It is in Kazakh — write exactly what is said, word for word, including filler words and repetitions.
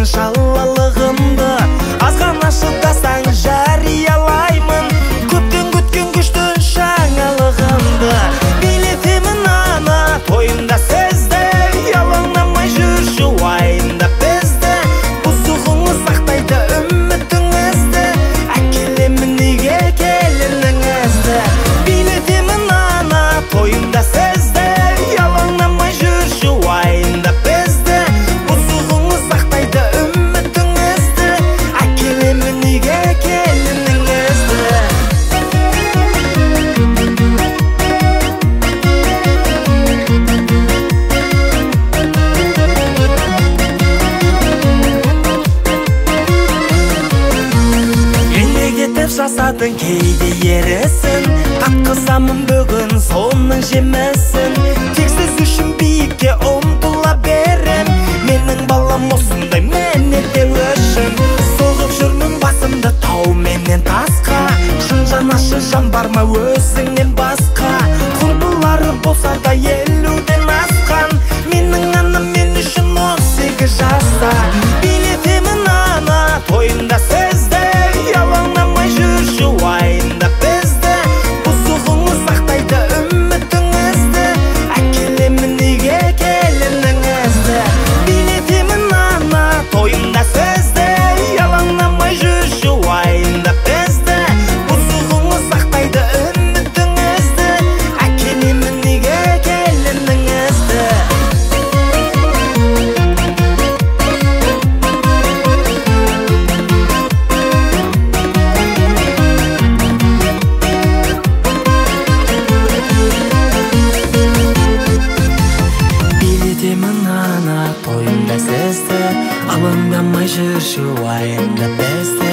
сенің шалалығыңды. Азғана шыдасаң жариялаймын көптен күткен күшті жаңалығыңды. Билетемін ана тойымда сізді, ялаңдамай жүрші уайымда бізді. Бұзығыңыз сақтайды үмітіңізді, әкелемін неге келініңізді. Билетемін ана тойымда сізді, ялаңдамай жүрші уайымда бізді. Бұзығыңыз сақтайды үмітіңізді, әкелемін неге келініңізді. Жасадың кейде ерісін, қатқызамын бүгін соның жемісін. Тексіз үшін биікке ұмтыла берем, менің балам осындай менеде өшін. Соғып жүрмін басымды тау менен тасқа, шын жанашы жан бар ма өзіңнен басқа. Құрбылары болса да елуден асқан, менің анам мен үшін он сегіз жаста. Билетемін ана тойымда сізді, ялаңдамай жүрші уайымда бізді. Бұзығыңыз сақтайды үмітіңізді, әкелемін неге келініңізді. Билетемін ана тойымда сізді, ялаңдамай жүрші уайымда бізді. Бұзығыңыз сақтайды үмітіңізді, әкелемін неге келініңізді. Билетемін ана тойымда сізді, алаңдамай жүрші уайымда бізді.